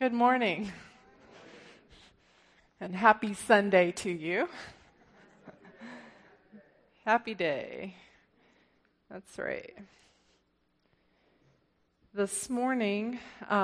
Good morning, and happy Sunday to you. Happy day. That's right. This morning,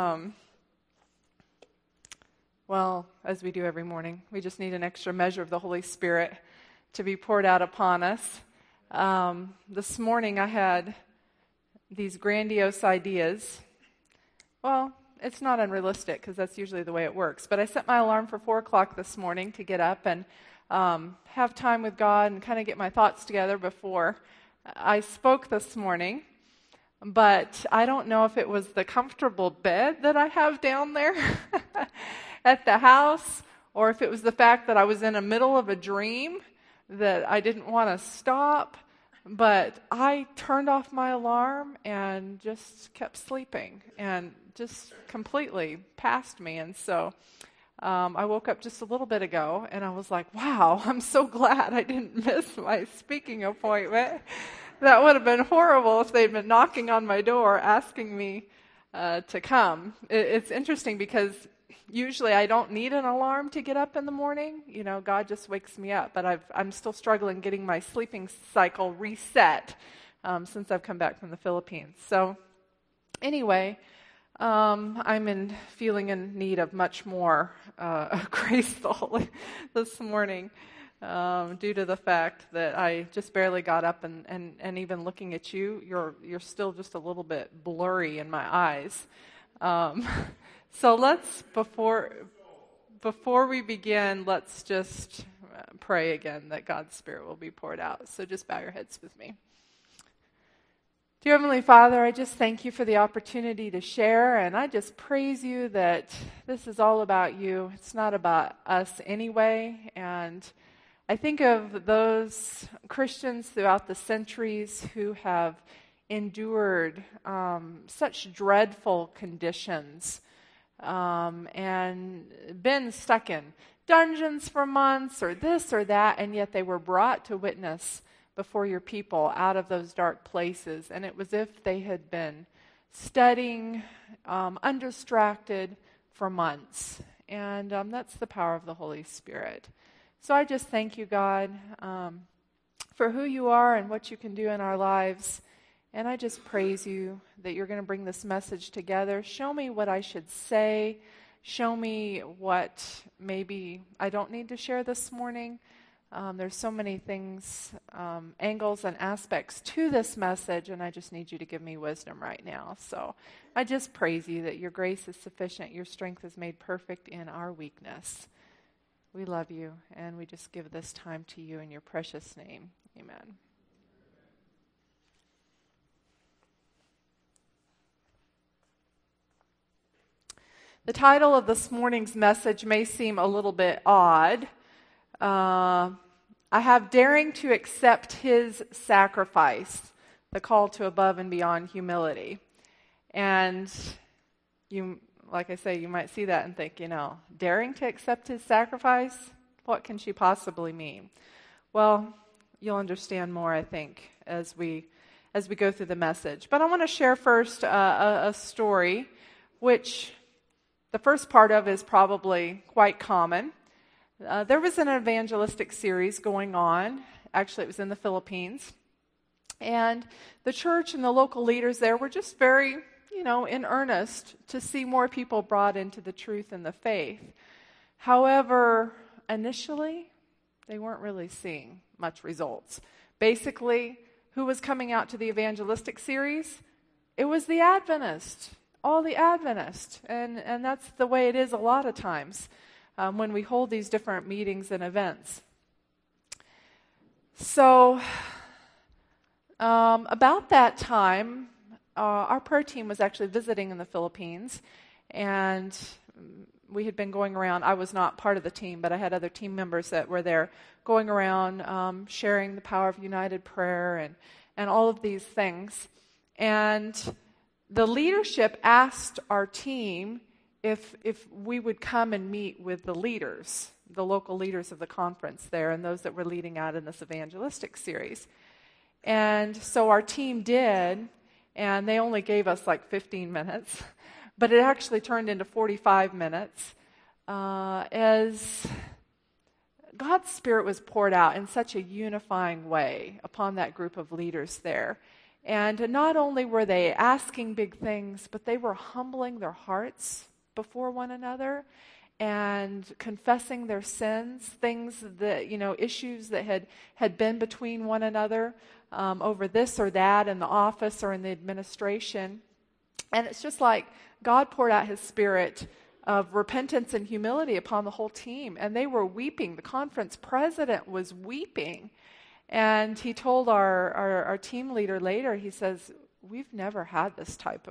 as we do every morning, we just need an extra measure of the Holy Spirit to be poured out upon us. This morning I had these grandiose ideas. Well, it's not unrealistic because that's usually the way it works. But I set my alarm for 4 o'clock this morning to get up and have time with God and kind of get my thoughts together before I spoke this morning. But I don't know if it was the comfortable bed that I have down there at the house, or if it was the fact that I was in the middle of a dream that I didn't want to stop. But I turned off my alarm and just kept sleeping and just completely passed me. And so I woke up just a little bit ago and I was like, wow, I'm so glad I didn't miss my speaking appointment. That would have been horrible if they'd been knocking on my door asking me to come. It's interesting because usually I don't need an alarm to get up in the morning. You know, God just wakes me up. But I'm still struggling getting my sleeping cycle reset since I've come back from the Philippines. So anyway, I'm feeling in need of much more grace this morning due to the fact that I just barely got up and even looking at you, you're still just a little bit blurry in my eyes. So before we begin, let's just pray again that God's Spirit will be poured out. So just bow your heads with me. Dear Heavenly Father, I just thank you for the opportunity to share, and I just praise you that this is all about you. It's not about us anyway, and I think of those Christians throughout the centuries who have endured such dreadful conditions and been stuck in dungeons for months or this or that, and yet they were brought to witness before your people out of those dark places. And it was as if they had been studying undistracted for months. And that's the power of the Holy Spirit. So I just thank you, God, for who you are and what you can do in our lives. And I just praise you that you're going to bring this message together. Show me what I should say. Show me what maybe I don't need to share this morning. There's so many things, angles and aspects to this message, and I just need you to give me wisdom right now. So I just praise you that your grace is sufficient. Your strength is made perfect in our weakness. We love you, and we just give this time to you in your precious name. Amen. The title of this morning's message may seem a little bit odd. I have Daring to Accept His Sacrifice, the call to above and beyond humility. And you, like I say, you might see that and think, daring to accept His sacrifice? What can she possibly mean? Well, you'll understand more, I think, as we go through the message. But I want to share first a story, which the first part of is probably quite common. There was an evangelistic series going on. Actually, it was in the Philippines. And the church and the local leaders there were just very, in earnest to see more people brought into the truth and the faith. However, initially, they weren't really seeing much results. Basically, who was coming out to the evangelistic series? It was the Adventists. All the Adventists. And that's the way it is a lot of times when we hold these different meetings and events. So about that time, our prayer team was actually visiting in the Philippines, and we had been going around. I was not part of the team, but I had other team members that were there going around sharing the power of united prayer and all of these things. And the leadership asked our team if we would come and meet with the leaders, the local leaders of the conference there, and those that were leading out in this evangelistic series. And so our team did, and they only gave us like 15 minutes. but it actually turned into 45 minutes as God's Spirit was poured out in such a unifying way upon that group of leaders there. And not only were they asking big things, but they were humbling their hearts before one another and confessing their sins, things that, issues that had been between one another over this or that in the office or in the administration. And it's just like God poured out his Spirit of repentance and humility upon the whole team. And they were weeping. The conference president was weeping. And he told our team leader later, he says, we've never had this type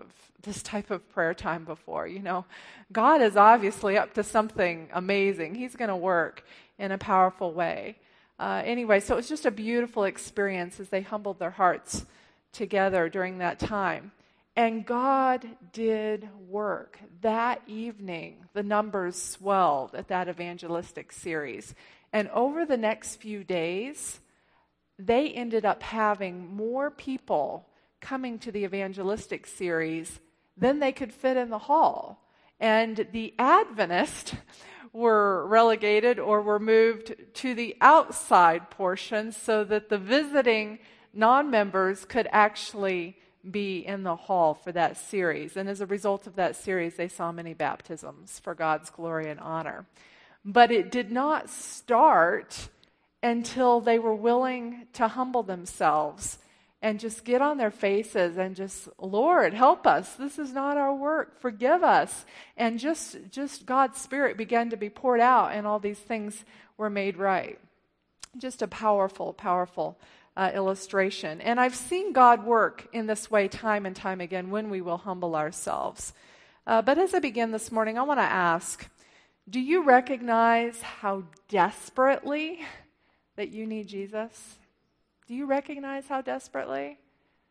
of prayer time before. God is obviously up to something amazing. He's going to work in a powerful way. Anyway, so it was just a beautiful experience as they humbled their hearts together during that time. And God did work. That evening, the numbers swelled at that evangelistic series. And over the next few days, they ended up having more people coming to the evangelistic series than they could fit in the hall. And the Adventists were relegated or were moved to the outside portion so that the visiting non-members could actually be in the hall for that series. And as a result of that series, they saw many baptisms for God's glory and honor. But it did not start until they were willing to humble themselves and just get on their faces and just, Lord, help us. This is not our work. Forgive us. And just God's Spirit began to be poured out, and all these things were made right. Just a powerful, powerful illustration. And I've seen God work in this way time and time again when we will humble ourselves. But as I begin this morning, I want to ask, do you recognize how desperately that you need Jesus? Do you recognize how desperately?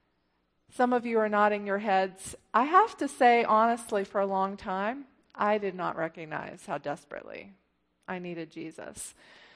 Some of you are nodding your heads. I have to say, honestly, for a long time, I did not recognize how desperately I needed Jesus.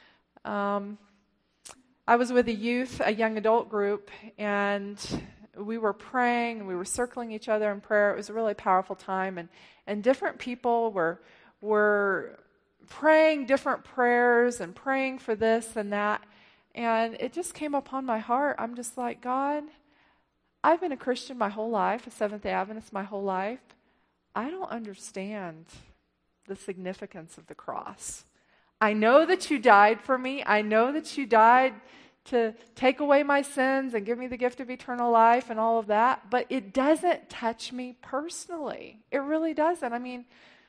I was with a young adult group, and we were praying, and we were circling each other in prayer. It was a really powerful time, and different people were praying different prayers and praying for this and that. And it just came upon my heart. I'm just like, God, I've been a Christian my whole life, a Seventh-day Adventist my whole life. I don't understand the significance of the cross. I know that you died for me. I know that you died to take away my sins and give me the gift of eternal life and all of that. But it doesn't touch me personally. It really doesn't. I mean,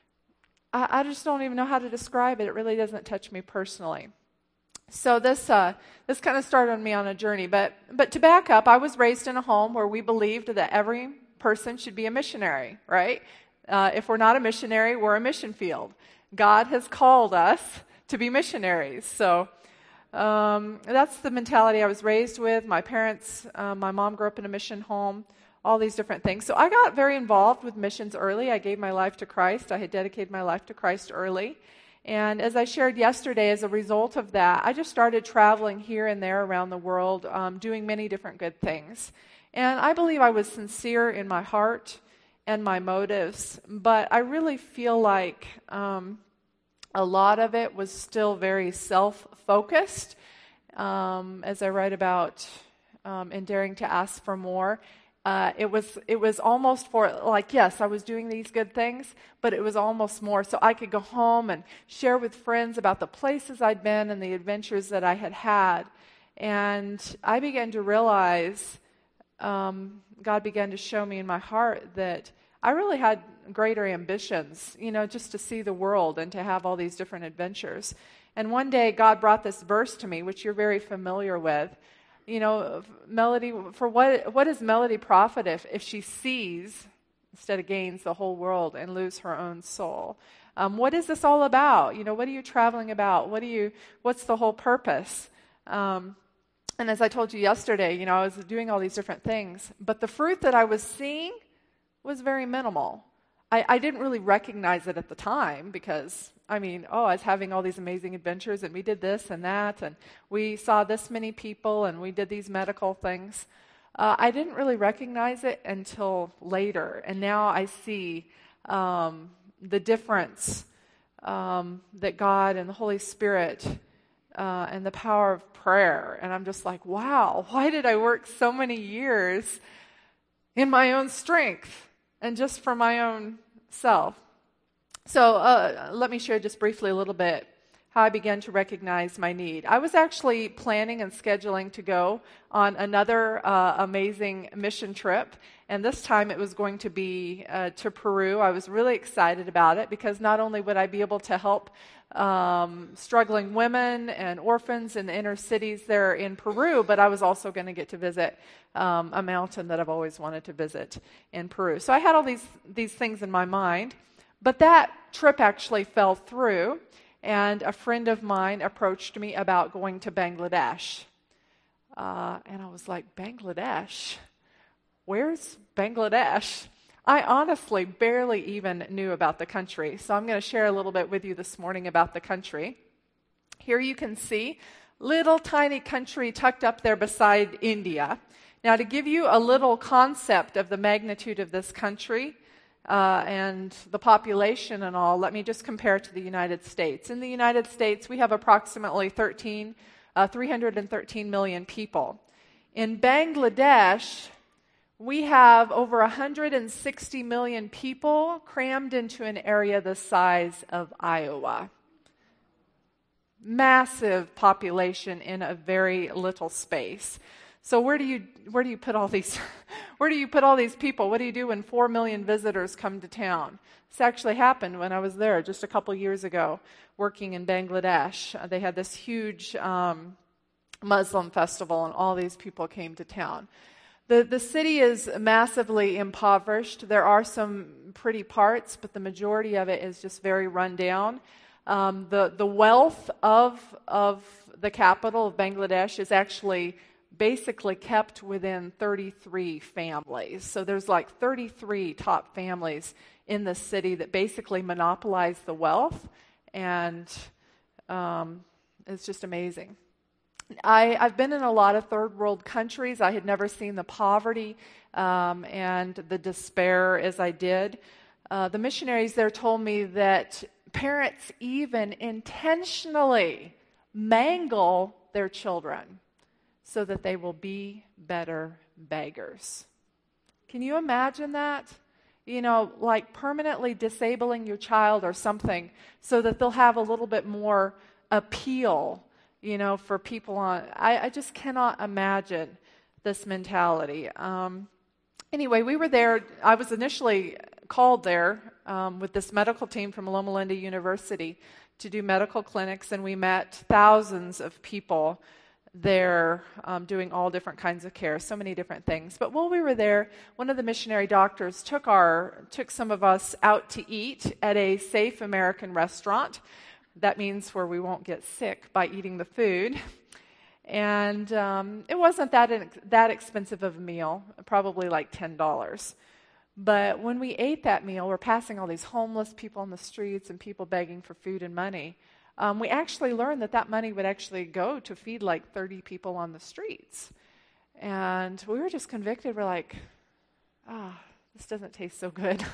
I just don't even know how to describe it. It really doesn't touch me personally. So this kind of started me on a journey. But to back up, I was raised in a home where we believed that every person should be a missionary, right? If we're not a missionary, we're a mission field. God has called us to be missionaries. So that's the mentality I was raised with. My parents, my mom grew up in a mission home, all these different things. So I got very involved with missions early. I gave my life to Christ. I had dedicated my life to Christ early. And as I shared yesterday, as a result of that, I just started traveling here and there around the world, doing many different good things. And I believe I was sincere in my heart and my motives, but I really feel like a lot of it was still very self-focused, as I write about in Daring to Ask for More. It was almost for, like, yes, I was doing these good things, but it was almost more so I could go home and share with friends about the places I'd been and the adventures that I had had. And I began to realize, God began to show me in my heart that I really had greater ambitions, just to see the world and to have all these different adventures. And one day God brought this verse to me, which you're very familiar with. Melody, for what does Melody profit if she sees instead of gains the whole world and lose her own soul? What is this all about? What are you traveling about? What's the whole purpose? And as I told you yesterday, I was doing all these different things, but the fruit that I was seeing was very minimal. I didn't really recognize it at the time because, I was having all these amazing adventures and we did this and that and we saw this many people and we did these medical things. I didn't really recognize it until later, and now I see the difference that God and the Holy Spirit and the power of prayer. And I'm just like, wow, why did I work so many years in my own strength and just for my own self? So let me share just briefly a little bit how I began to recognize my need. I was actually planning and scheduling to go on another amazing mission trip, and this time it was going to be to Peru. I was really excited about it because not only would I be able to help struggling women and orphans in the inner cities there in Peru, but I was also going to get to visit a mountain that I've always wanted to visit in Peru. So I had all these things in my mind, but that trip actually fell through. And a friend of mine approached me about going to Bangladesh. And I was like, Bangladesh? Where's Bangladesh? I honestly barely even knew about the country. So I'm going to share a little bit with you this morning about the country. Here you can see little tiny country tucked up there beside India. Now, to give you a little concept of the magnitude of this country, and the population and all, let me just compare it to the United States. In the United States, we have approximately 313 million people. In Bangladesh, we have over 160 million people crammed into an area the size of Iowa. Massive population in a very little space. So where do you put all these where do you put all these people? What do you do when 4 million visitors come to town? This actually happened when I was there just a couple years ago working in Bangladesh. They had this huge Muslim festival and all these people came to town. The city is massively impoverished. There are some pretty parts, but the majority of it is just very run down. The wealth of the capital of Bangladesh is actually basically kept within 33 families. So there's like 33 top families in the city that basically monopolize the wealth, and it's just amazing. I've been in a lot of third world countries. I had never seen the poverty and the despair as I did. The missionaries there told me that parents even intentionally mangle their children so that they will be better beggars. Can you imagine that? You know, like permanently disabling your child or something so that they'll have a little bit more appeal, you know, for people on. I just cannot imagine this mentality. Anyway, we were there. I was initially called there with this medical team from Loma Linda University to do medical clinics, and we met thousands of people there doing all different kinds of care, so many different things. But while we were there, one of the missionary doctors took some of us out to eat at a safe American restaurant. That means where we won't get sick by eating the food. And it wasn't that expensive of a meal, probably like $10. But when we ate that meal, we're passing all these homeless people on the streets and people begging for food and money. We actually learned that money would actually go to feed like 30 people on the streets. And we were just convicted. We're like, this doesn't taste so good.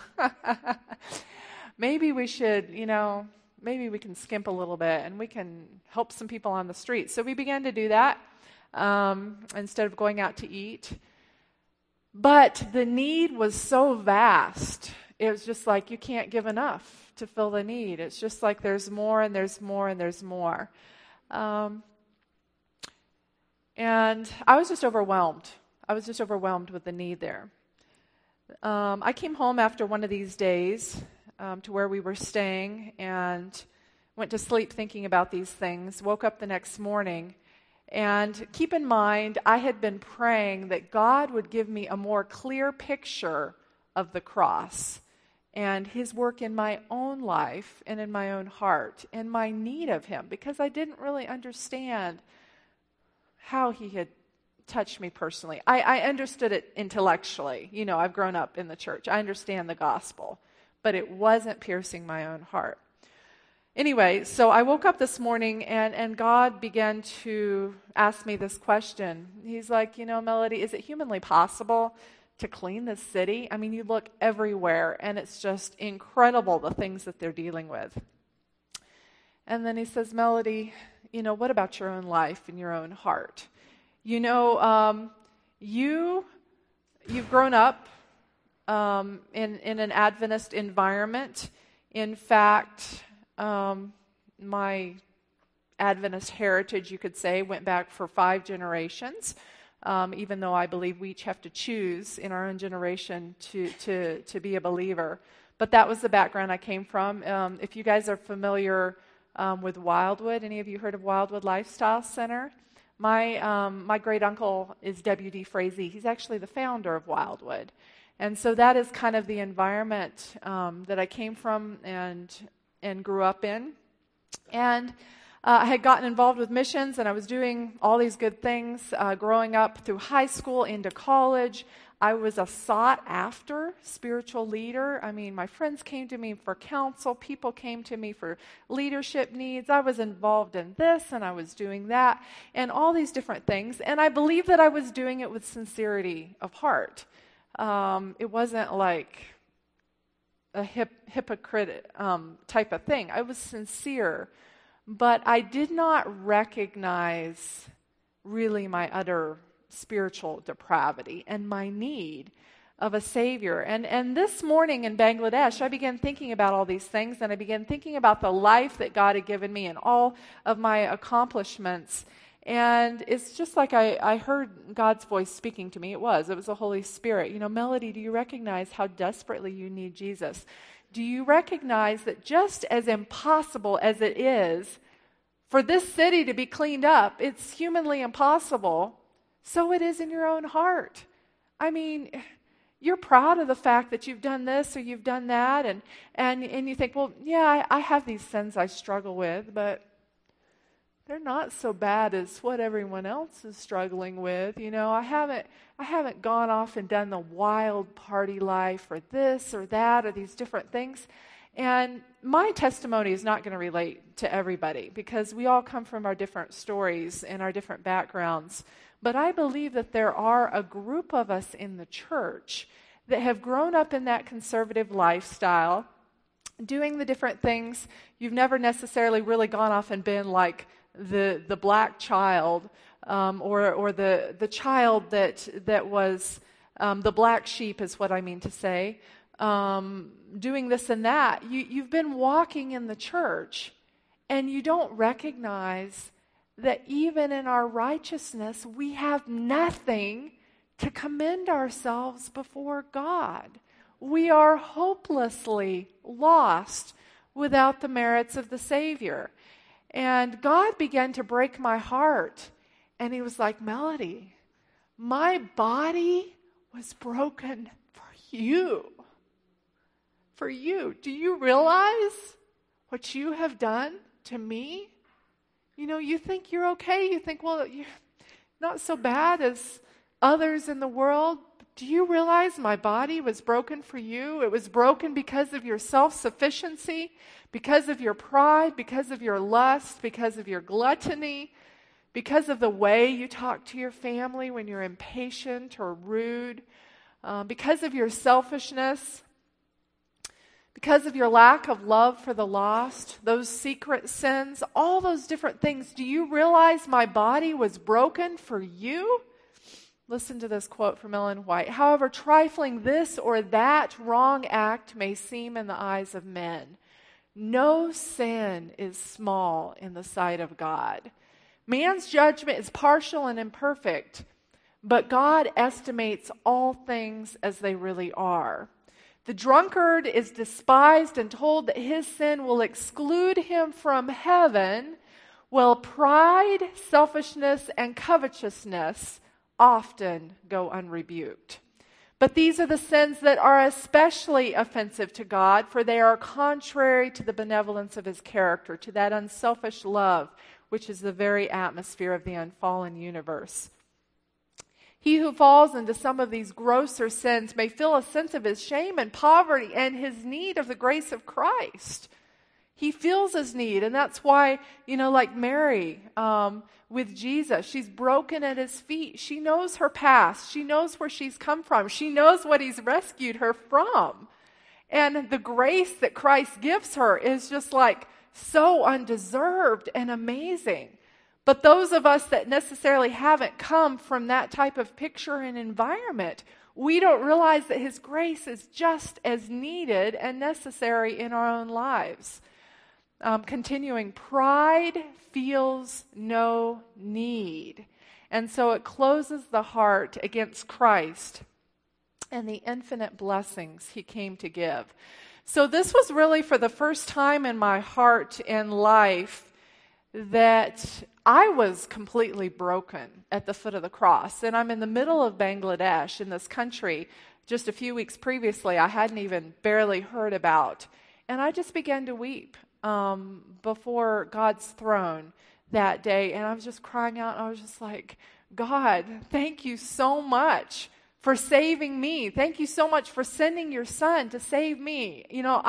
Maybe we should, maybe we can skimp a little bit and we can help some people on the street. So we began to do that instead of going out to eat. But the need was so vast. It was just like you can't give enough to fill the need. It's just like there's more and there's more and there's more. And I was just overwhelmed. I was just overwhelmed with the need there. I came home after one of these days to where we were staying and went to sleep thinking about these things, woke up the next morning, and keep in mind, I had been praying that God would give me a more clear picture of the cross and his work in my own life and in my own heart and my need of him, because I didn't really understand how he had touched me personally. I understood it intellectually. I've grown up in the church. I understand the gospel, but it wasn't piercing my own heart. Anyway, so I woke up this morning and God began to ask me this question. He's like, Melody, is it humanly possible to clean this city? I mean, you look everywhere, and it's just incredible the things that they're dealing with. And then he says, Melody, what about your own life and your own heart? You've grown up in an Adventist environment. In fact, my Adventist heritage, you could say, went back for 5 generations, even though I believe we each have to choose in our own generation to be a believer. But that was the background I came from. If you guys are familiar with Wildwood, any of you heard of Wildwood Lifestyle Center? My great uncle is W.D. Frazee. He's actually the founder of Wildwood. And so that is kind of the environment that I came from and grew up in. And I had gotten involved with missions, and I was doing all these good things growing up through high school into college. I was a sought-after spiritual leader. I mean, my friends came to me for counsel. People came to me for leadership needs. I was involved in this, and I was doing that, and all these different things. And I believe that I was doing it with sincerity of heart. It wasn't like a hypocrite type of thing. I was sincere, but I did not recognize really my utter spiritual depravity and my need of a Savior. And this morning in Bangladesh, I began thinking about all these things, and I began thinking about the life that God had given me and all of my accomplishments. And it's just like I heard God's voice speaking to me. It was the Holy Spirit. Melody, do you recognize how desperately you need Jesus? Do you recognize that just as impossible as it is for this city to be cleaned up, it's humanly impossible, so it is in your own heart. I mean, you're proud of the fact that you've done this or you've done that, and you think, well, yeah, I have these sins I struggle with, but they're not so bad as what everyone else is struggling with. I haven't gone off and done the wild party life or this or that or these different things. And my testimony is not going to relate to everybody because we all come from our different stories and our different backgrounds. But I believe that there are a group of us in the church that have grown up in that conservative lifestyle, doing the different things. You've never necessarily really gone off and been like the black child or the child that was the black sheep is what I mean to say, doing this and that. You've been walking in the church, and you don't recognize that even in our righteousness, we have nothing to commend ourselves before God. We are hopelessly lost without the merits of the Savior. And God began to break my heart. And he was like, Melody, my body was broken for you. For you. Do you realize what you have done to me? You think you're okay. You think, well, you're not so bad as others in the world. Do you realize my body was broken for you? It was broken because of your self-sufficiency, because of your pride, because of your lust, because of your gluttony, because of the way you talk to your family when you're impatient or rude, because of your selfishness, because of your lack of love for the lost, those secret sins, all those different things. Do you realize my body was broken for you? Listen to this quote from Ellen White. However trifling this or that wrong act may seem in the eyes of men, no sin is small in the sight of God. Man's judgment is partial and imperfect, but God estimates all things as they really are. The drunkard is despised and told that his sin will exclude him from heaven, while pride, selfishness, and covetousness often go unrebuked. But these are the sins that are especially offensive to God, for they are contrary to the benevolence of his character, to that unselfish love, which is the very atmosphere of the unfallen universe. He who falls into some of these grosser sins may feel a sense of his shame and poverty and his need of the grace of Christ. He feels his need, and that's why, like Mary with Jesus, she's broken at his feet. She knows her past. She knows where she's come from. She knows what he's rescued her from. And the grace that Christ gives her is just like so undeserved and amazing. But those of us that necessarily haven't come from that type of picture and environment, we don't realize that his grace is just as needed and necessary in our own lives. Continuing, pride feels no need. And so it closes the heart against Christ and the infinite blessings he came to give. So this was really for the first time in my heart and life that I was completely broken at the foot of the cross. And I'm in the middle of Bangladesh, in this country, just a few weeks previously I hadn't even barely heard about. And I just began to weep before God's throne that day. And I was just crying out. And I was just like, God, thank you so much for saving me. Thank you so much for sending your son to save me.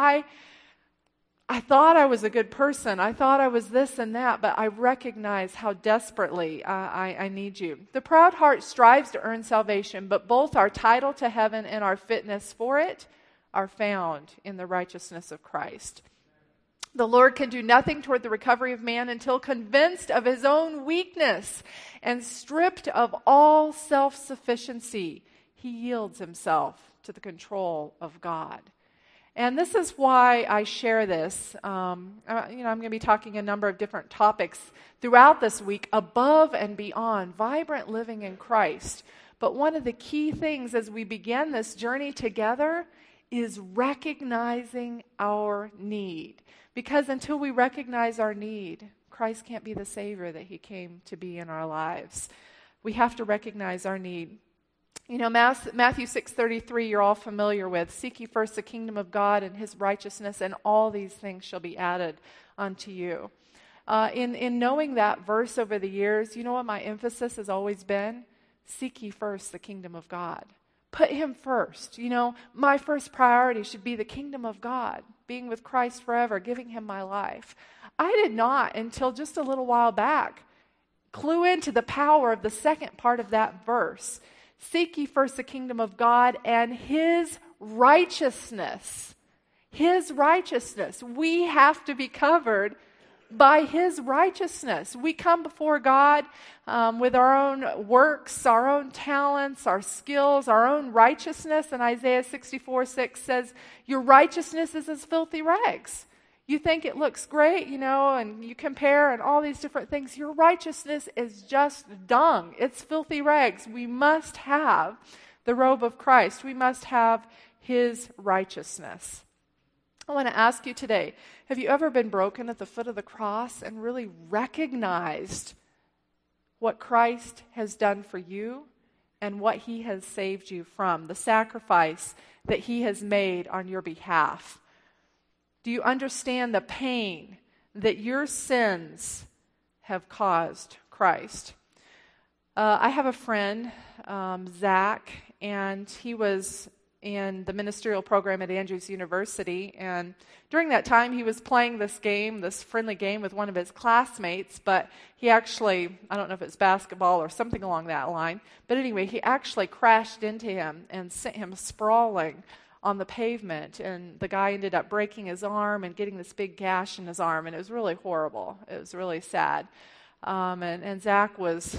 I thought I was a good person. I thought I was this and that, but I recognize how desperately I need you. The proud heart strives to earn salvation, but both our title to heaven and our fitness for it are found in the righteousness of Christ. The Lord can do nothing toward the recovery of man until convinced of his own weakness and stripped of all self-sufficiency, he yields himself to the control of God. And this is why I share this. I'm going to be talking a number of different topics throughout this week, above and beyond vibrant living in Christ. But one of the key things as we begin this journey together is recognizing our need. Because until we recognize our need, Christ can't be the Savior that he came to be in our lives. We have to recognize our need. Matthew 6:33, you're all familiar with. Seek ye first the kingdom of God and his righteousness, and all these things shall be added unto you. In knowing that verse over the years, you know what my emphasis has always been? Seek ye first the kingdom of God. Put him first. My first priority should be the kingdom of God, being with Christ forever, giving him my life. I did not, until just a little while back, clue into the power of the second part of that verse. Seek ye first the kingdom of God and his righteousness. His righteousness. We have to be covered by his righteousness. We come before God with our own works, our own talents, our skills, our own righteousness. And Isaiah 64:6 says, your righteousness is as filthy rags. You think it looks great, and you compare and all these different things. Your righteousness is just dung. It's filthy rags. We must have the robe of Christ. We must have his righteousness. I want to ask you today, have you ever been broken at the foot of the cross and really recognized what Christ has done for you and what he has saved you from, the sacrifice that he has made on your behalf? Do you understand the pain that your sins have caused Christ? I have a friend, Zach, and he was in the ministerial program at Andrews University. And during that time, he was playing this friendly game with one of his classmates. But he actually, I don't know if it's basketball or something along that line. But anyway, he actually crashed into him and sent him sprawling on the pavement, and the guy ended up breaking his arm and getting this big gash in his arm, and it was really horrible. It was really sad. And Zach was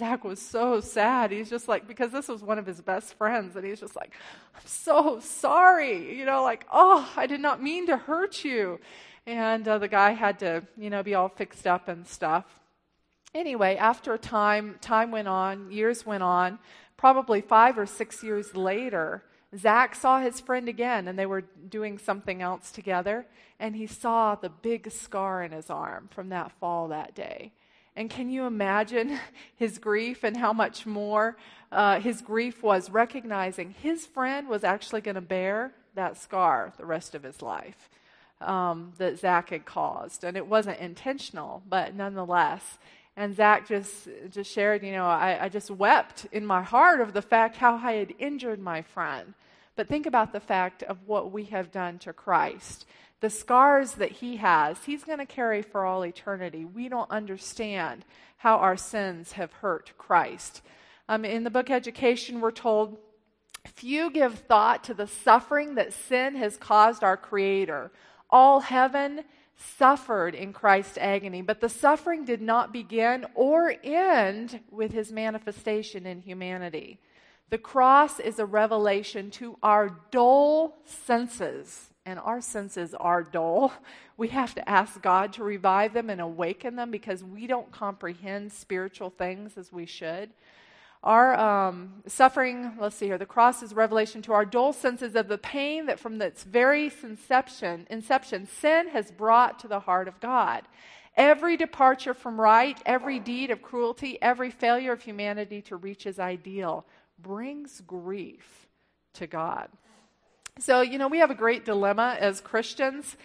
so sad. He's just like, because this was one of his best friends, and he's just like, I'm so sorry. I did not mean to hurt you. And the guy had to, be all fixed up and stuff. Anyway, after time went on, years went on, probably 5 or 6 years later, Zach saw his friend again, and they were doing something else together, and he saw the big scar in his arm from that fall that day. And can you imagine his grief and how much more his grief was recognizing his friend was actually going to bear that scar the rest of his life that Zach had caused. And it wasn't intentional, but nonetheless. And Zach just shared, I just wept in my heart of the fact how I had injured my friend. But think about the fact of what we have done to Christ, The scars that he has, he's going to carry for all eternity. We don't understand how our sins have hurt Christ. In the book Education, we're told, few give thought to the suffering that sin has caused our Creator. All heaven suffered in Christ's agony, but the suffering did not begin or end with his manifestation in humanity. The cross is a revelation to our dull senses, and our senses are dull. We have to ask God to revive them and awaken them because we don't comprehend spiritual things as we should. Our suffering, let's see here, the cross is a revelation to our dull senses of the pain that from its very inception, sin has brought to the heart of God. Every departure from right, every deed of cruelty, every failure of humanity to reach his ideal brings grief to God. So, we have a great dilemma as Christians.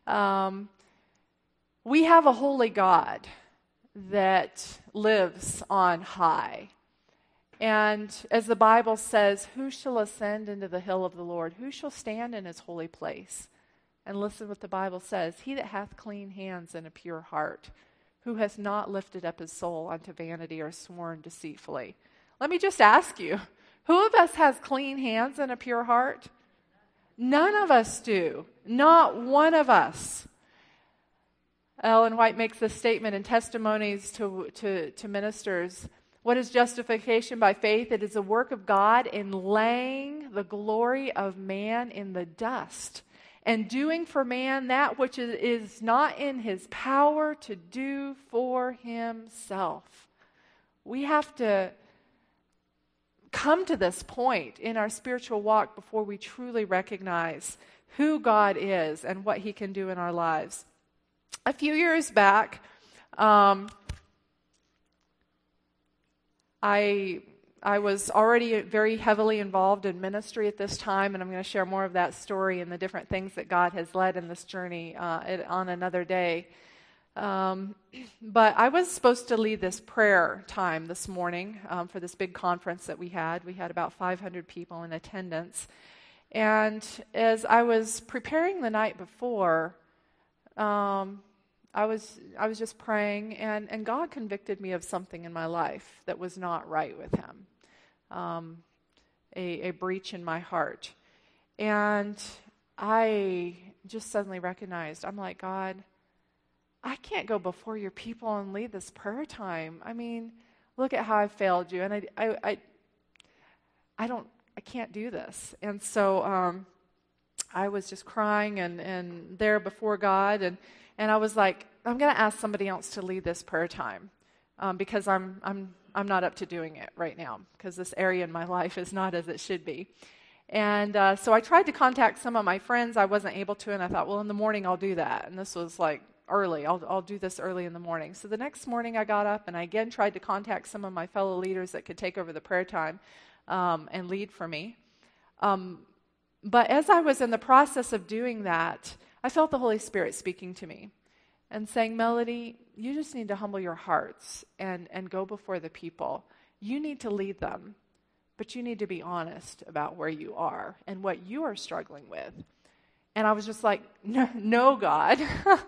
We have a holy God that lives on high. And as the Bible says, who shall ascend into the hill of the Lord? Who shall stand in his holy place? And listen what the Bible says. He that hath clean hands and a pure heart, who hath not lifted up his soul unto vanity or sworn deceitfully. Let me just ask you, who of us has clean hands and a pure heart? None of us do. Not one of us. Ellen White makes this statement in Testimonies to Ministers. What is justification by faith? It is a work of God in laying the glory of man in the dust and doing for man that which is not in his power to do for himself. We have to come to this point in our spiritual walk before we truly recognize who God is and what he can do in our lives. A few years back, I was already very heavily involved in ministry at this time, and I'm going to share more of that story and the different things that God has led in this journey on another day. But I was supposed to lead this prayer time this morning for this big conference that we had. We had about 500 people in attendance. And as I was preparing the night before, I was just praying, and God convicted me of something in my life that was not right with him, a breach in my heart. And I just suddenly recognized, I'm like, God, I can't go before your people and lead this prayer time. I mean, look at how I failed you, and I can't do this. And so I was just crying and there before God, and I was like, I'm going to ask somebody else to lead this prayer time because I'm not up to doing it right now because this area in my life is not as it should be. And so I tried to contact some of my friends. I wasn't able to, and I thought, well, in the morning I'll do that. And this was like early. I'll do this early in the morning. So the next morning I got up and I again tried to contact some of my fellow leaders that could take over the prayer time and lead for me. But as I was in the process of doing that, I felt the Holy Spirit speaking to me and saying, Melody, you just need to humble your hearts and go before the people. You need to lead them, but you need to be honest about where you are and what you are struggling with. And I was just like, no, God,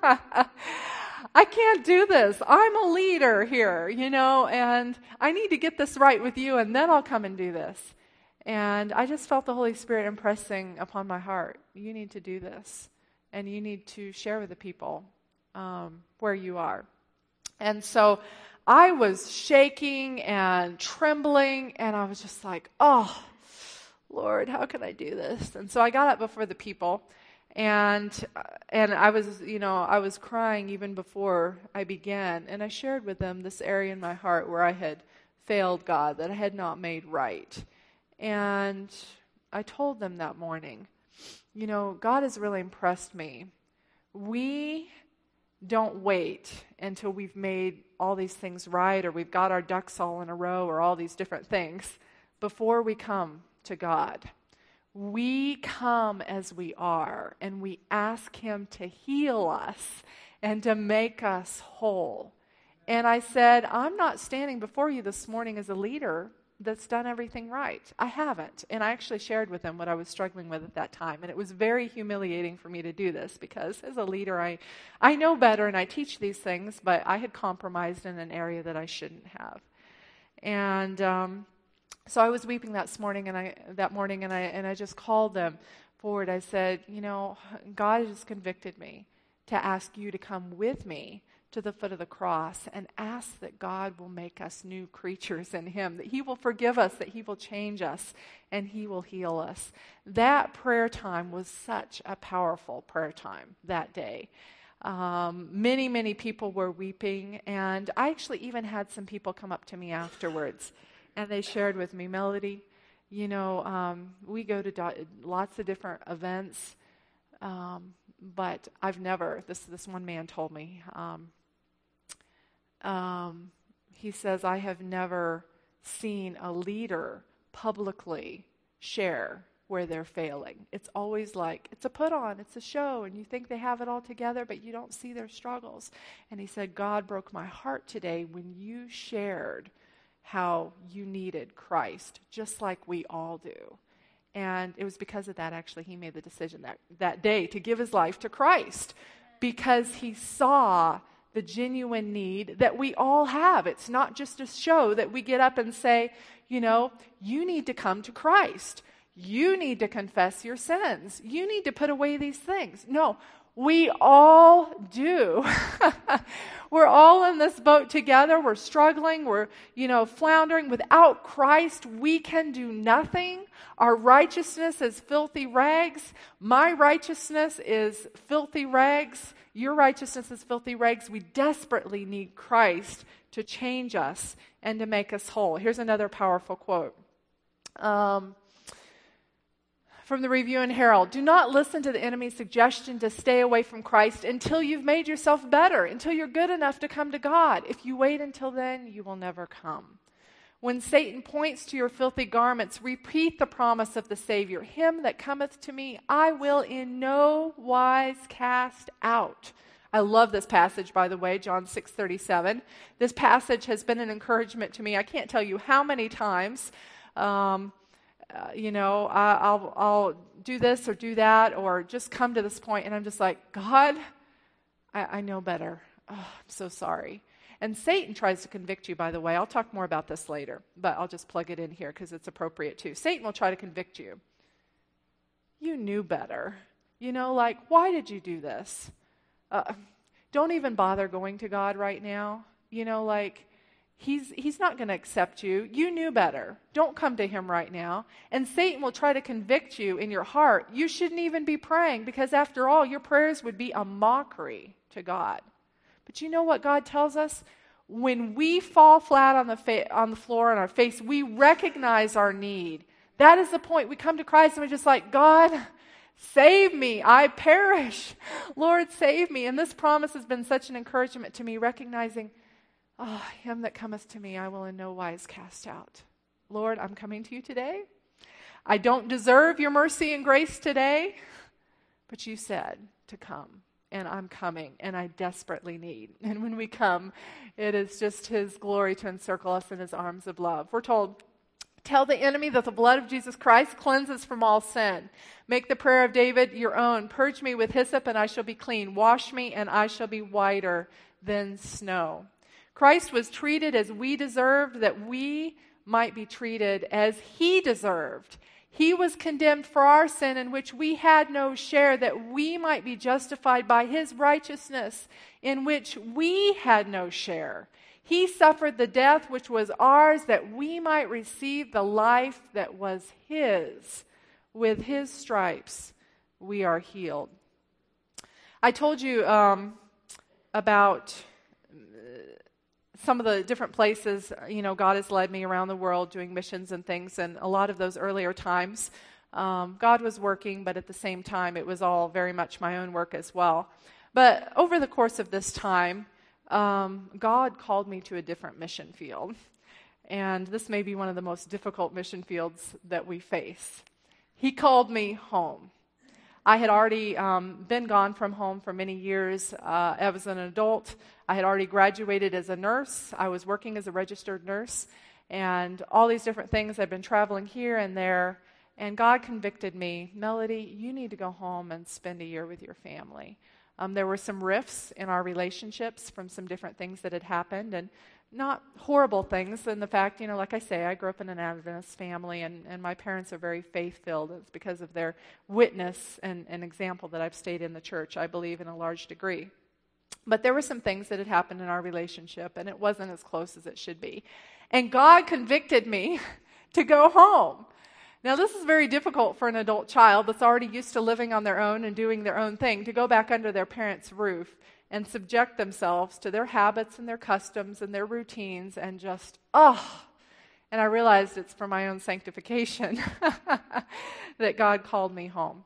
I can't do this. I'm a leader here, and I need to get this right with you, and then I'll come and do this. And I just felt the Holy Spirit impressing upon my heart, you need to do this, and you need to share with the people where you are. And so I was shaking and trembling, and I was just like, oh, Lord, how can I do this? And so I got up before the people, and I was crying even before I began, and I shared with them this area in my heart where I had failed God, that I had not made right. And I told them that morning, God has really impressed me. We don't wait until we've made all these things right or we've got our ducks all in a row or all these different things before we come to God. We come as we are, and we ask him to heal us and to make us whole. And I said, I'm not standing before you this morning as a leader. that's done everything right. I haven't. And I actually shared with them what I was struggling with at that time. And it was very humiliating for me to do this because as a leader, I know better and I teach these things, but I had compromised in an area that I shouldn't have. And so I was weeping that morning, and I just called them forward. I said, God has convicted me to ask you to come with me to the foot of the cross and ask that God will make us new creatures in him, that he will forgive us, that he will change us, and he will heal us. That prayer time was such a powerful prayer time that day. Many, many people were weeping, and I actually even had some people come up to me afterwards, and they shared with me, Melody, we go to lots of different events, but I've never, this one man told me, he says, I have never seen a leader publicly share where they're failing. It's always like, it's a put on, it's a show, and you think they have it all together, but you don't see their struggles. And he said, God broke my heart today when you shared how you needed Christ, just like we all do. And it was because of that, actually, he made the decision that day to give his life to Christ, because he saw the genuine need that we all have. It's not just a show that we get up and say, you need to come to Christ. You need to confess your sins. You need to put away these things. No, we all do. We're all in this boat together. We're struggling. We're, floundering. Without Christ, we can do nothing. Our righteousness is filthy rags. My righteousness is filthy rags. Your righteousness is filthy rags. We desperately need Christ to change us and to make us whole. Here's another powerful quote. From the Review and Herald, do not listen to the enemy's suggestion to stay away from Christ until you've made yourself better, until you're good enough to come to God. If you wait until then, you will never come. When Satan points to your filthy garments, repeat the promise of the Savior. Him that cometh to me, I will in no wise cast out. I love this passage, by the way, John 6:37. This passage has been an encouragement to me. I can't tell you how many times, I'll do this or do that or just come to this point, and I'm just like, God, I know better. Oh, I'm so sorry. And Satan tries to convict you, by the way. I'll talk more about this later, but I'll just plug it in here because it's appropriate too. Satan will try to convict you. You knew better. Why did you do this? Don't even bother going to God right now. He's not going to accept you. You knew better. Don't come to him right now. And Satan will try to convict you in your heart. You shouldn't even be praying because after all, your prayers would be a mockery to God. But you know what God tells us? When we fall flat on the floor on our face, we recognize our need. That is the point. We come to Christ and we're just like, God, save me. I perish. Lord, save me. And this promise has been such an encouragement to me, recognizing, him that cometh to me, I will in no wise cast out. Lord, I'm coming to you today. I don't deserve your mercy and grace today, but you said to come. And I'm coming, and I desperately need. And when we come, it is just his glory to encircle us in his arms of love. We're told, tell the enemy that the blood of Jesus Christ cleanses from all sin. Make the prayer of David your own. Purge me with hyssop, and I shall be clean. Wash me, and I shall be whiter than snow. Christ was treated as we deserved, that we might be treated as he deserved. He was condemned for our sin in which we had no share, that we might be justified by his righteousness in which we had no share. He suffered the death which was ours, that we might receive the life that was his. With his stripes we are healed. I told you about some of the different places, God has led me around the world doing missions and things, and a lot of those earlier times, God was working, but at the same time, it was all very much my own work as well. But over the course of this time, God called me to a different mission field, and this may be one of the most difficult mission fields that we face. He called me home. I had already been gone from home for many years. As an adult, I had already graduated as a nurse. I was working as a registered nurse. and all these different things. I've been traveling here and there, and God convicted me, Melody, you need to go home and spend a year with your family. There were some rifts in our relationships from some different things that had happened, and not horrible things. And the fact, like I say, I grew up in an Adventist family, and my parents are very faith-filled. It's because of their witness and example that I've stayed in the church, I believe, in a large degree. But there were some things that had happened in our relationship, and it wasn't as close as it should be. And God convicted me to go home. Now, this is very difficult for an adult child that's already used to living on their own and doing their own thing, to go back under their parents' roof and subject themselves to their habits and their customs and their routines and just, And I realized it's for my own sanctification that God called me home.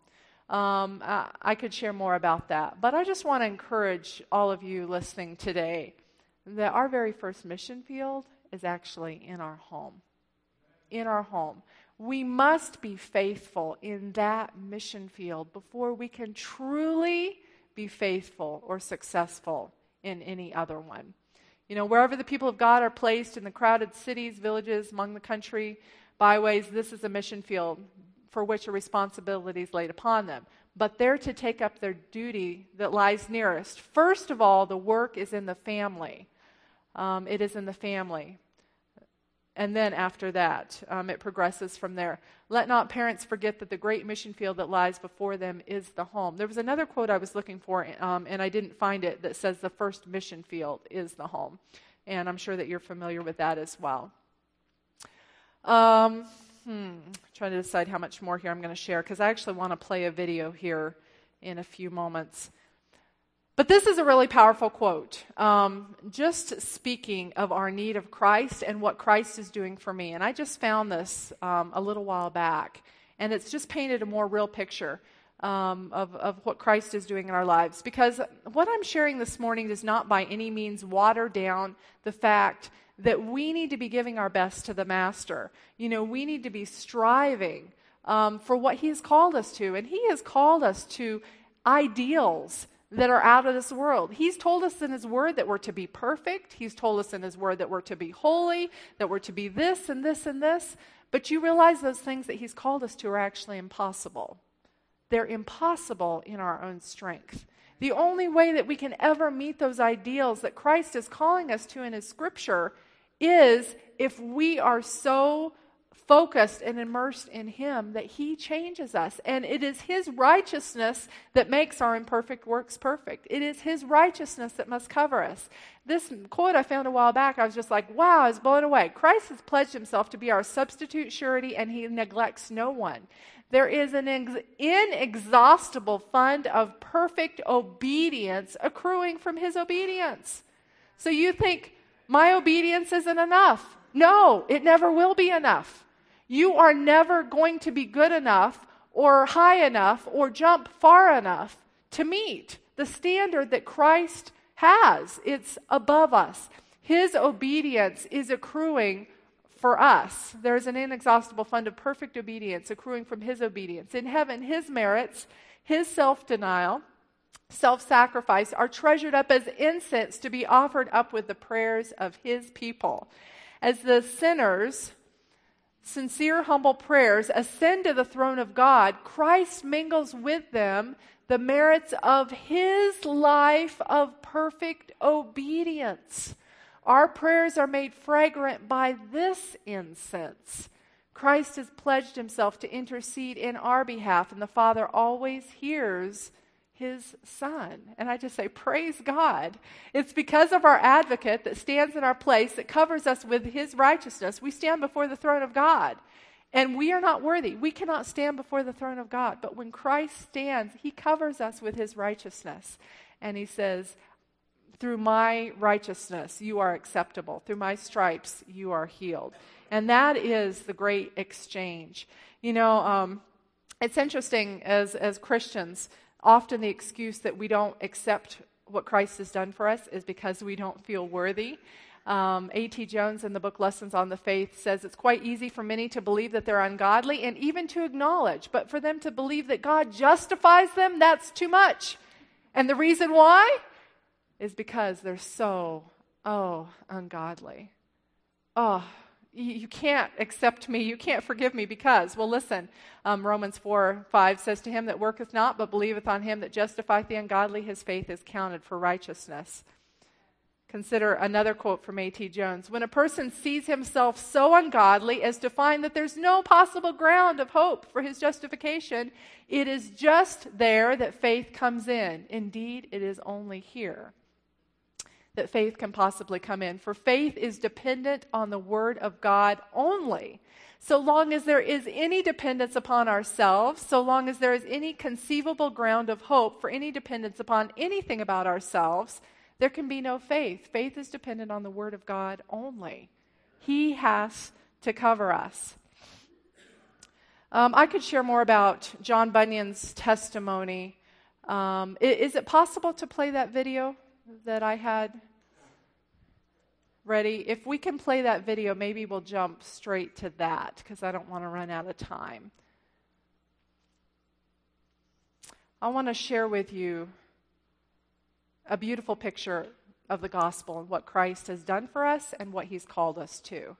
I could share more about that, but I just want to encourage all of you listening today that our very first mission field is actually in our home. In our home. We must be faithful in that mission field before we can truly be faithful or successful in any other one. Wherever the people of God are placed in the crowded cities, villages, among the country, byways, this is a mission field for which a responsibility is laid upon them. But they're to take up their duty that lies nearest. First of all, the work is in the family. It is in the family. And then after that, it progresses from there. Let not parents forget that the great mission field that lies before them is the home. There was another quote I was looking for, and I didn't find it, that says the first mission field is the home. And I'm sure that you're familiar with that as well. Trying to decide how much more here I'm going to share, because I actually want to play a video here in a few moments. But this is a really powerful quote, just speaking of our need of Christ and what Christ is doing for me. And I just found this a little while back, and it's just painted a more real picture of what Christ is doing in our lives. Because what I'm sharing this morning does not by any means water down the fact that we need to be giving our best to the Master. We need to be striving for what He has called us to. And He has called us to ideals that are out of this world. He's told us in His Word that we're to be perfect. He's told us in His Word that we're to be holy, that we're to be this and this and this. But you realize those things that He's called us to are actually impossible. They're impossible in our own strength. The only way that we can ever meet those ideals that Christ is calling us to in His Scripture is if we are so focused and immersed in Him that He changes us. And it is His righteousness that makes our imperfect works perfect. It is His righteousness that must cover us. This quote I found a while back, I was just like, wow, I was blown away. Christ has pledged Himself to be our substitute surety, and He neglects no one. There is an inexhaustible fund of perfect obedience accruing from His obedience. So you think, my obedience isn't enough. No, it never will be enough. You are never going to be good enough or high enough or jump far enough to meet the standard that Christ has. It's above us. His obedience is accruing for us. There's an inexhaustible fund of perfect obedience accruing from His obedience. In heaven, His merits, His self-denial, self-sacrifice are treasured up as incense to be offered up with the prayers of His people. As the sinners' sincere, humble prayers ascend to the throne of God, Christ mingles with them the merits of His life of perfect obedience. Our prayers are made fragrant by this incense. Christ has pledged Himself to intercede in our behalf, and the Father always hears His Son. And I just say, praise God. It's because of our advocate that stands in our place, that covers us with His righteousness. We stand before the throne of God. And we are not worthy. We cannot stand before the throne of God. But when Christ stands, He covers us with His righteousness. And He says, through my righteousness, you are acceptable. Through my stripes, you are healed. And that is the great exchange. It's interesting as Christians, often the excuse that we don't accept what Christ has done for us is because we don't feel worthy. A.T. Jones in the book Lessons on the Faith says it's quite easy for many to believe that they're ungodly and even to acknowledge, but for them to believe that God justifies them, that's too much. And the reason why is because they're so, ungodly. you can't accept me, you can't forgive me because, well, listen, Romans 4:5 says, to him that worketh not, but believeth on him that justifieth the ungodly, his faith is counted for righteousness. Consider another quote from A.T. Jones. When a person sees himself so ungodly as to find that there's no possible ground of hope for his justification, it is just there that faith comes in. Indeed, it is only here that faith can possibly come in. For faith is dependent on the Word of God only. So long as there is any dependence upon ourselves, so long as there is any conceivable ground of hope for any dependence upon anything about ourselves, there can be no faith. Faith is dependent on the Word of God only. He has to cover us. I could share more about John Bunyan's testimony. Is it possible to play that video that I had ready? If we can play that video, maybe we'll jump straight to that because I don't want to run out of time. I want to share with you a beautiful picture of the gospel and what Christ has done for us and what he's called us to.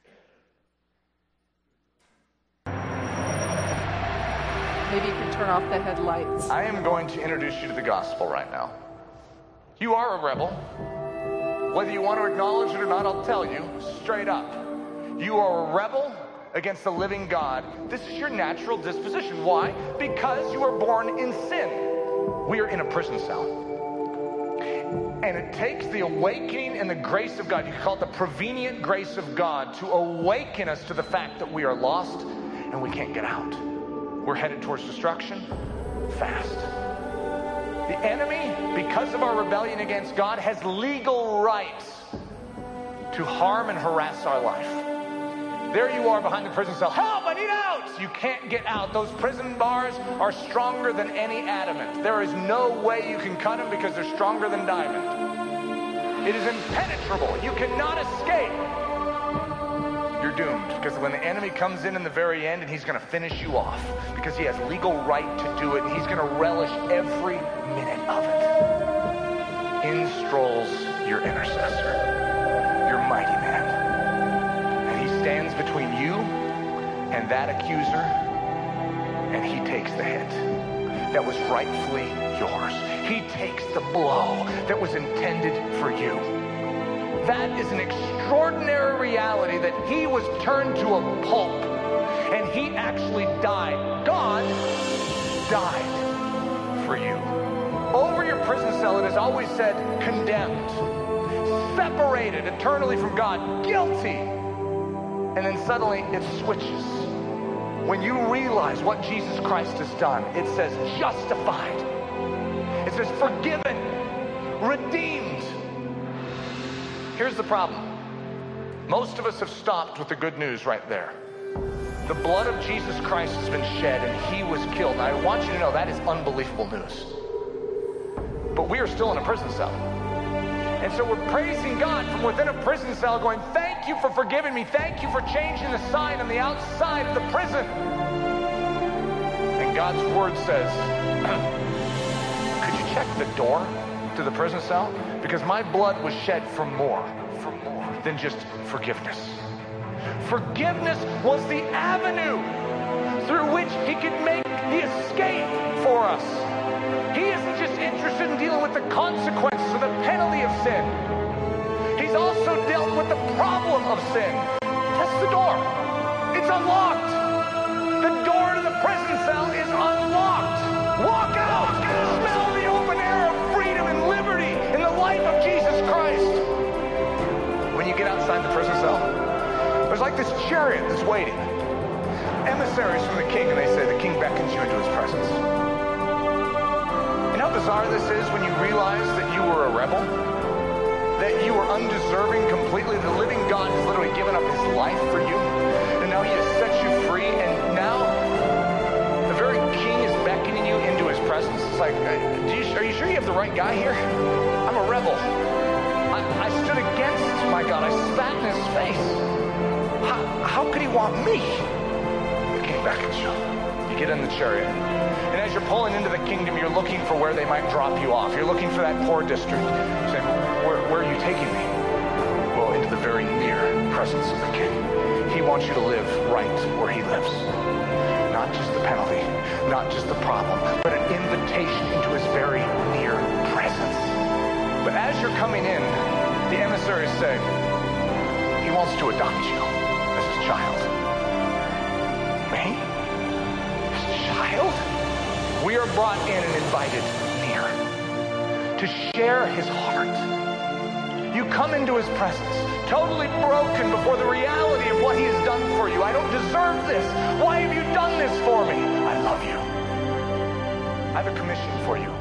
Maybe you can turn off the headlights. I am going to introduce you to the gospel right now. You are a rebel. Whether you want to acknowledge it or not, I'll tell you straight up. You are a rebel against the living God. This is your natural disposition. Why? Because you were born in sin. We are in a prison cell. And it takes the awakening and the grace of God, you call it the prevenient grace of God, to awaken us to the fact that we are lost and we can't get out. We're headed towards destruction fast. The enemy, because of our rebellion against God, has legal rights to harm and harass our life. There you are behind the prison cell. Help, I need out! You can't get out. Those prison bars are stronger than any adamant. There is no way you can cut them because they're stronger than diamond. It is impenetrable. You cannot escape. You're doomed because when the enemy comes in the very end and he's going to finish you off because he has legal right to do it and he's going to relish every minute of it. In strolls your intercessor, your mighty man. Stands between you and that accuser, and he takes the hit that was rightfully yours. He takes the blow that was intended for you. That is an extraordinary reality that he was turned to a pulp, and he actually died. God died for you. Over your prison cell, it has always said condemned, separated eternally from God, guilty. And then suddenly it switches. When you realize what Jesus Christ has done, it says justified. It says forgiven, redeemed. Here's the problem. Most of us have stopped with the good news right there. The blood of Jesus Christ has been shed and he was killed. And I want you to know that is unbelievable news. But we are still in a prison cell. And so we're praising God from within a prison cell going, thank you for forgiving me. Thank you for changing the sign on the outside of the prison. And God's word says, could you check the door to the prison cell? Because my blood was shed for more than just forgiveness. Forgiveness was the avenue through which he could make the escape for us. He isn't just interested in dealing with the consequences or the penalty of sin. He's also dealt with the problem of sin. That's the door. It's unlocked. The door to the prison cell is unlocked. Walk out. Smell the open air of freedom and liberty in the life of Jesus Christ. When you get outside the prison cell, there's like this chariot that's waiting. Emissaries from the king, and they say the king beckons you into his presence. You know how bizarre this is when you realize that you were a rebel? That you were undeserving completely. The living God has literally given up his life for you. And now he has set you free. And now the very king is beckoning you into his presence. It's like, are you sure you have the right guy here? I'm a rebel. I stood against my God. I spat in his face. How could he want me? The king beckons you. You get in the chariot. And as you're pulling into the kingdom, you're looking for where they might drop you off. You're looking for that poor district. You're saying, where are you taking me? Well, into the very near presence of the king. wants you to live right where he lives. Not just the penalty, not just the problem, but an invitation into his very near presence. But as you're coming in, the emissaries say, he wants to adopt you as his child. Me? His child? We are brought in and invited near to share his heart. You come into his presence, totally broken before the reality of what he has done for you. I don't deserve this. Why have you done this for me? I love you. I have a commission for you.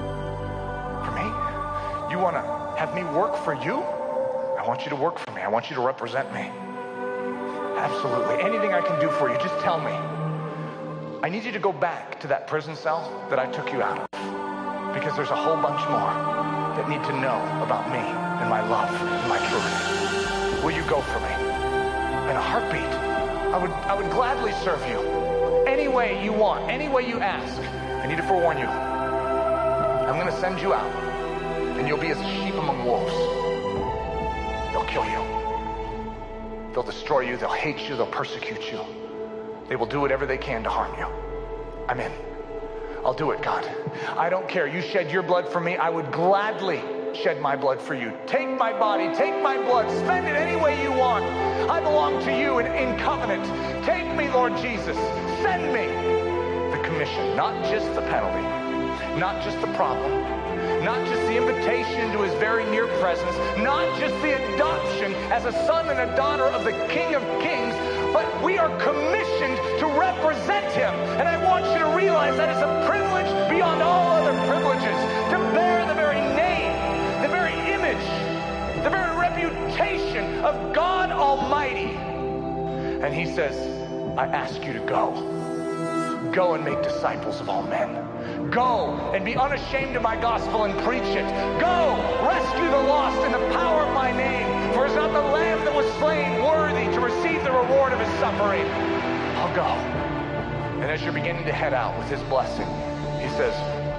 For me? You want to have me work for you? I want you to work for me. I want you to represent me. Absolutely. Anything I can do for you, just tell me. I need you to go back to that prison cell that I took you out of, because there's a whole bunch more that need to know about me and my love and my truth. Will you go for me? In a heartbeat, I would gladly serve you. Any way you want, any way you ask. I need to forewarn you. I'm going to send you out, and you'll be as a sheep among wolves. They'll kill you. They'll destroy you. They'll hate you. They'll persecute you. They will do whatever they can to harm you. I'm in. I'll do it, God. I don't care. You shed your blood for me. I would gladly shed my blood for you. Take my body, take my blood, spend it any way you want. I belong to you in covenant. Take me, Lord Jesus. Send me. The commission, not just the penalty, not just the problem, not just the invitation to his very near presence, not just the adoption as a son and a daughter of the King of Kings, but we are commissioned to represent him. And I want you to realize that is a privilege beyond all other privileges, to bear the very name, the very image, the very reputation of God Almighty. And he says, I ask you to go. Go and make disciples of all men. Go and be unashamed of my gospel and preach it. Go, rescue the lost in the power of my name. For is not the lamb that was slain worthy to receive the reward of his suffering. I'll go. And as you're beginning to head out with his blessing, he says,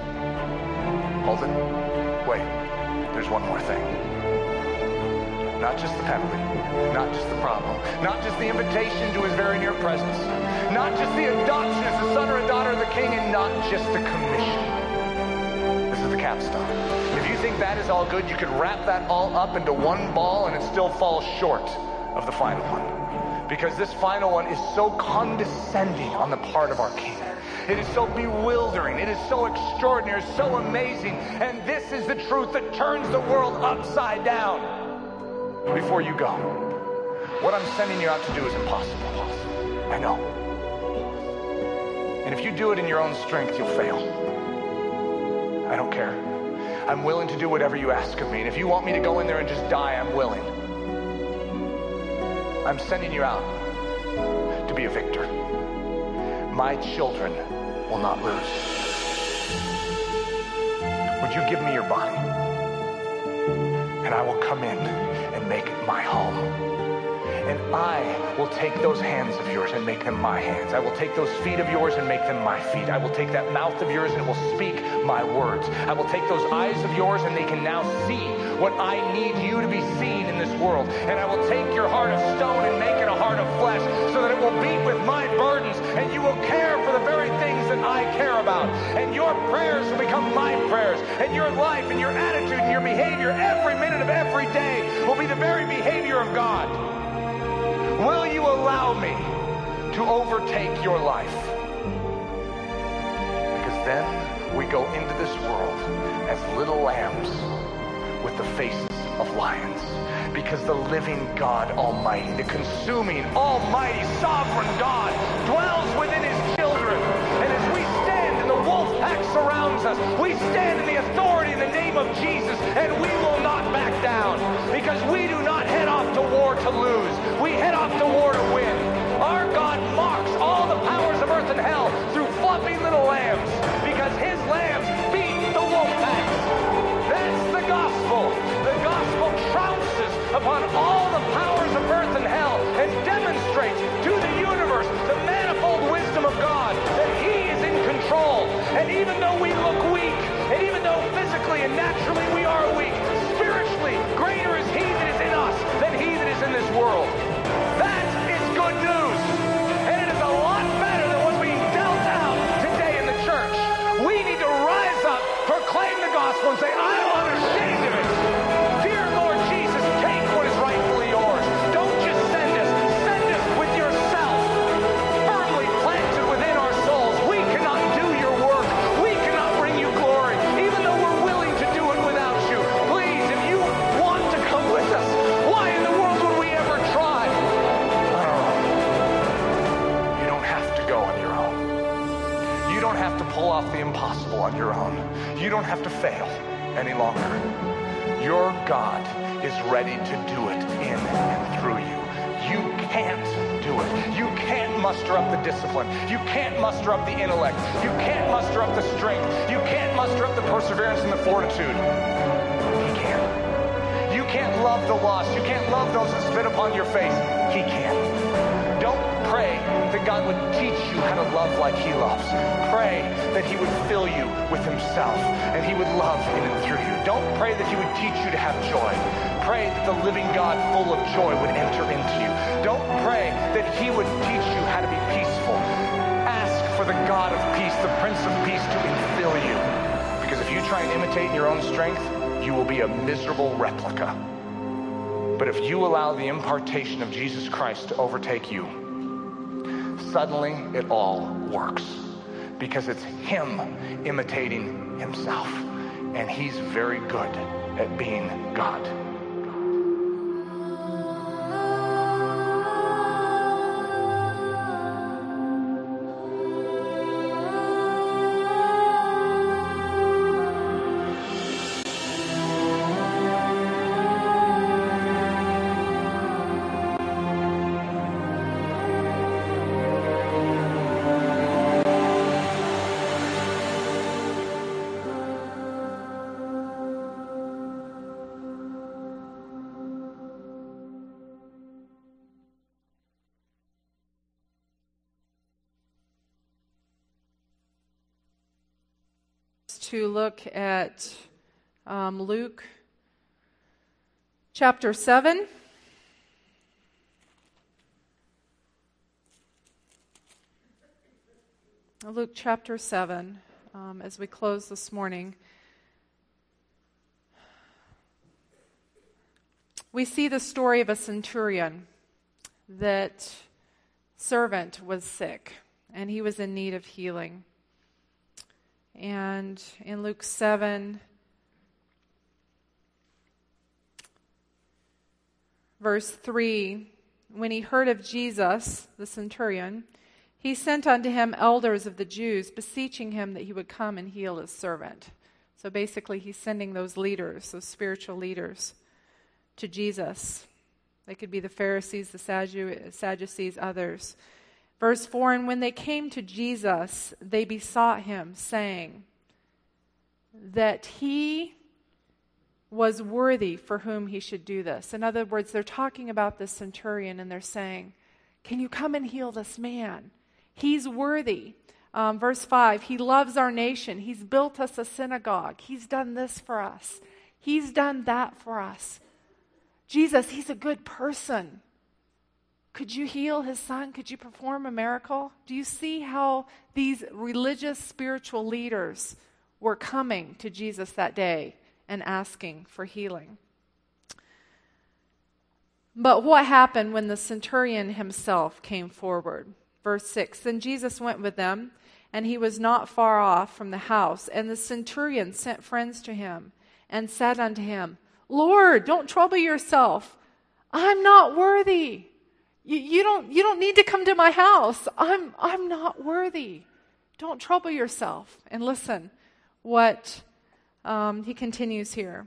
hold it. Wait, there's one more thing. Not just the penalty, not just the problem, not just the invitation to his very near presence, not just the adoption as a son or a daughter of the king, and not just the commission. This is the capstone. If you think that is all good, you could wrap that all up into one ball and it still falls short of the final one. Because this final one is so condescending on the part of our king. It is so bewildering. It is so extraordinary, so amazing. And this is the truth that turns the world upside down. Before you go, what I'm sending you out to do is impossible. I know. And if you do it in your own strength, you'll fail. I don't care. I'm willing to do whatever you ask of me. And if you want me to go in there and just die, I'm willing. I'm sending you out to be a victor. My children will not lose. Would you give me your body? And I will come in and make it my home. And I will take those hands of yours and make them my hands. I will take those feet of yours and make them my feet. I will take that mouth of yours and it will speak my words. I will take those eyes of yours and they can now see what I need you to be seen in this world. And I will take your heart of stone and make it a heart of flesh so that it will beat with my burdens and you will care for the very things that I care about. And your prayers will become my prayers. And your life and your attitude and your behavior every minute of every day will be the very behavior of God. Will you allow me to overtake your life? Because then we go into this world as little lambs with the faces of lions. Because the living God Almighty, the consuming, almighty, sovereign God dwells within his children. And as we stand and the wolf pack surrounds us, we stand in the authority in the name of Jesus, and we will not back down. Because we do not head off to war to lose. We head off to war to win. Our God mocks all the powers of earth and hell through fluffy little lambs, because his lambs beat the wolf packs. That's the gospel. The gospel trounces upon all the powers of earth and hell and demonstrates to the universe the manifold wisdom of God, that he is in control. And even though we look weak, and even though physically and naturally we are weak, spiritually, great impossible on your own. You don't have to fail any longer. Your God is ready to do it in and through you. You can't do it. You can't muster up the discipline. You can't muster up the intellect. You can't muster up the strength. You can't muster up the perseverance and the fortitude. He can. You can't love the lost. You can't love those that spit upon your face. He can. Don't pray that God would teach you how to love like he loves. Pray that he would fill you with himself and he would love in and through you. Don't pray that he would teach you to have joy. Pray that the living God full of joy would enter into you. Don't pray that he would teach you how to be peaceful. Ask for the God of peace, the Prince of Peace, to infill you. Because if you try and imitate in your own strength, you will be a miserable replica. But if you allow the impartation of Jesus Christ to overtake you, suddenly it all works. Because it's him imitating himself. And he's very good at being God. To look at Luke chapter 7. Luke chapter 7, as we close this morning. We see the story of a centurion. That servant was sick, and he was in need of healing. And in Luke 7, verse 3, when he heard of Jesus, the centurion, he sent unto him elders of the Jews, beseeching him that he would come and heal his servant. So basically, he's sending those leaders, those spiritual leaders, to Jesus. They could be the Pharisees, the Sadducees, others. Verse 4, and when they came to Jesus, they besought him, saying that he was worthy for whom he should do this. In other words, they're talking about this centurion, and they're saying, can you come and heal this man? He's worthy. Verse 5, he loves our nation. He's built us a synagogue. He's done this for us. He's done that for us. Jesus, he's a good person. Could you heal his son? Could you perform a miracle? Do you see how these religious spiritual leaders were coming to Jesus that day and asking for healing? But what happened when the centurion himself came forward? Verse 6, then Jesus went with them, and he was not far off from the house. And the centurion sent friends to him and said unto him, Lord, don't trouble yourself. I'm not worthy. You don't need to come to my house. I'm not worthy. Don't trouble yourself. And listen what he continues here.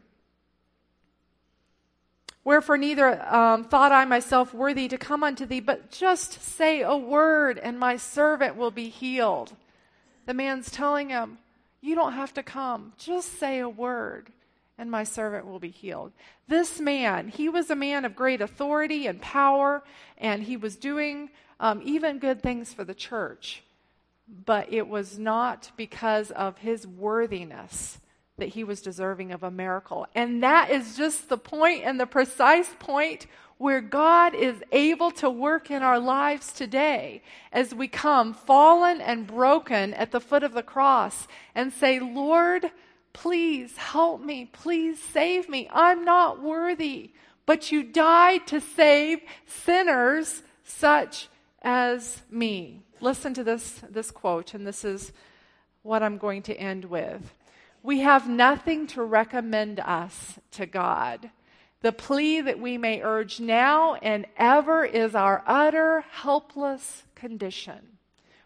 Wherefore neither thought I myself worthy to come unto thee, but just say a word, and my servant will be healed. The man's telling him, you don't have to come. Just say a word, and my servant will be healed. This man, he was a man of great authority and power, and he was doing even good things for the church. But it was not because of his worthiness that he was deserving of a miracle. And that is just the point and the precise point where God is able to work in our lives today as we come fallen and broken at the foot of the cross and say, Lord, please help me. Please save me. I'm not worthy. But you died to save sinners such as me. Listen to this quote, and this is what I'm going to end with. We have nothing to recommend us to God. The plea that we may urge now and ever is our utter helpless condition.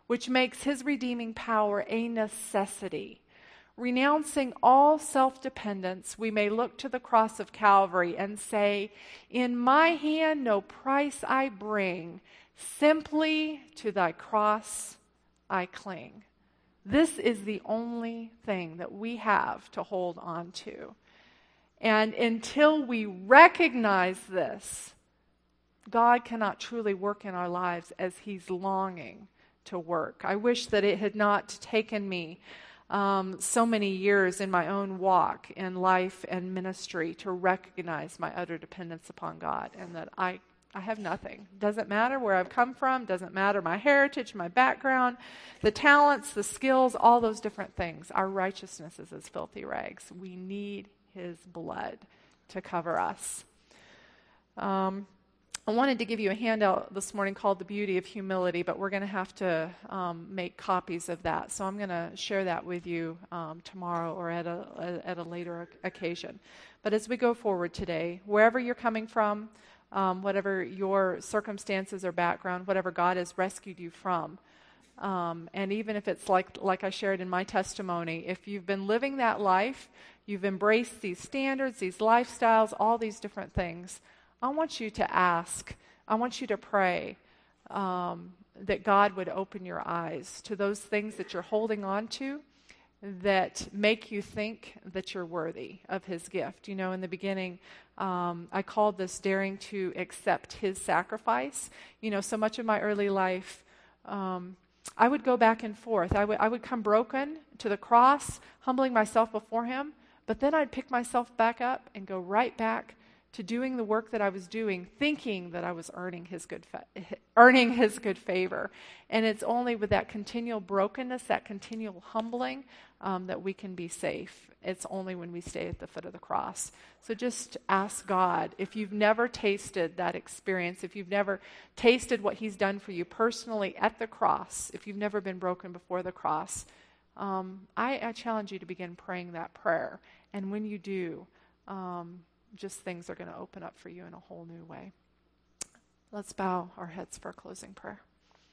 which makes his redeeming power a necessity. Renouncing all self-dependence, we may look to the cross of Calvary and say, in my hand no price I bring, simply to thy cross I cling. This is the only thing that we have to hold on to. And until we recognize this, God cannot truly work in our lives as he's longing to work. I wish that it had not taken me so many years in my own walk in life and ministry to recognize my utter dependence upon God, and that I have nothing. Doesn't matter where I've come from, doesn't matter my heritage, my background, the talents, the skills, all those different things. Our righteousness is as filthy rags. We need his blood to cover us. I wanted to give you a handout this morning called The Beauty of Humility, but we're going to have to make copies of that. So I'm going to share that with you tomorrow or at a later occasion. But as we go forward today, wherever you're coming from, whatever your circumstances or background, whatever God has rescued you from, and even if it's like I shared in my testimony, if you've been living that life, you've embraced these standards, these lifestyles, all these different things, I want you to ask, I want you to pray that God would open your eyes to those things that you're holding on to that make you think that you're worthy of his gift. You know, in the beginning, I called this daring to accept his sacrifice. You know, so much of my early life, I would go back and forth. I would come broken to the cross, humbling myself before him, but then I'd pick myself back up and go right back to doing the work that I was doing, thinking that I was earning his good favor. And it's only with that continual brokenness, that continual humbling, that we can be safe. It's only when we stay at the foot of the cross. So just ask God, if you've never tasted that experience, if you've never tasted what he's done for you personally at the cross, if you've never been broken before the cross, I challenge you to begin praying that prayer. And when you do, just things are going to open up for you in a whole new way. Let's bow our heads for a closing prayer.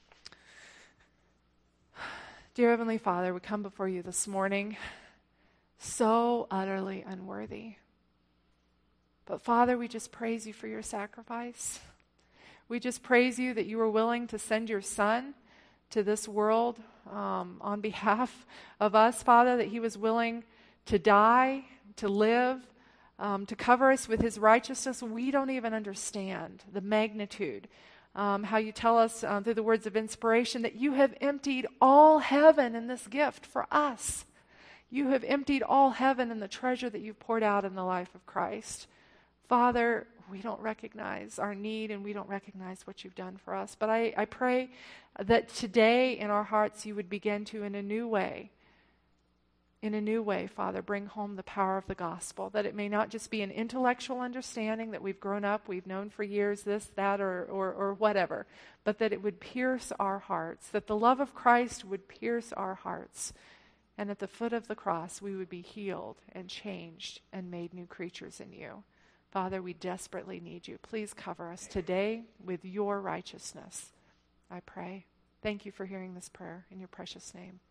Dear Heavenly Father, we come before you this morning so utterly unworthy. But Father, we just praise you for your sacrifice. We just praise you that you were willing to send your Son to this world on behalf of us, Father, that he was willing to die, to live, to cover us with his righteousness. We don't even understand the magnitude. How you tell us through the words of inspiration that you have emptied all heaven in this gift for us. You have emptied all heaven in the treasure that you've poured out in the life of Christ. Father, we don't recognize our need and we don't recognize what you've done for us. But I pray that today in our hearts you would begin to, in a new way, Father, bring home the power of the gospel, that it may not just be an intellectual understanding that we've grown up, we've known for years this, that, or whatever, but that it would pierce our hearts, that the love of Christ would pierce our hearts, and at the foot of the cross we would be healed and changed and made new creatures in you. Father, we desperately need you. Please cover us today with your righteousness, I pray. Thank you for hearing this prayer in your precious name.